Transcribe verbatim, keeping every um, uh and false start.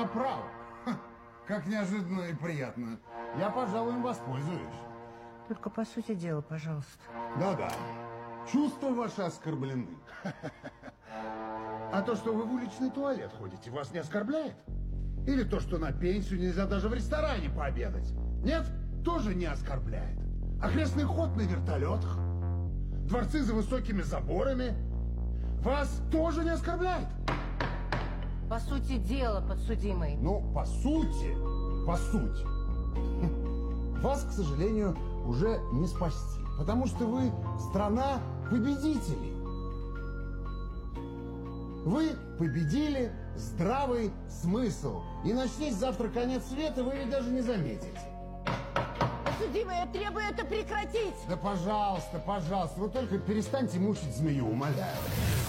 меня право. Ха, как неожиданно и приятно. Я, пожалуй, им воспользуюсь. Только по сути дела, пожалуйста. Да-да. Чувства ваши оскорблены. А то, что вы в уличный туалет ходите, вас не оскорбляет? Или то, что на пенсию нельзя даже в ресторане пообедать? Нет? Тоже не оскорбляет. Окрестный ход на вертолетах, дворцы за высокими заборами вас тоже не оскорбляет? По сути дела, подсудимый. Ну, по сути, по сути. Вас, к сожалению, уже не спасти, потому что вы страна победителей. Вы победили здравый смысл. И начнись завтра конец света, вы ведь даже не заметите. Подсудимый, я требую это прекратить! Да пожалуйста, пожалуйста, вы только перестаньте мучить змею, умоляю.